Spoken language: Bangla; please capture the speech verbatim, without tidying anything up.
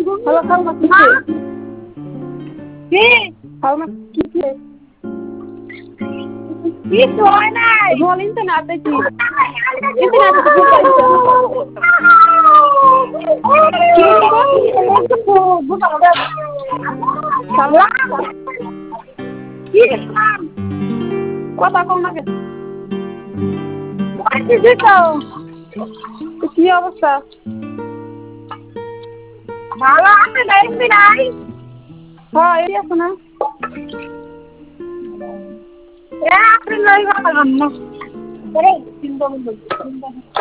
হ্যালো খালমা কি কি খালমা কি কিছু হয় নাই বল ইন্টারনেট দেখি ইন্টারনেট তো বুঝাইছে কি কথা কম না কি অবস্থা ভালো আছে দেখবি নাই হ্যাঁ এই আছে না এ আপনি লই কথা কম না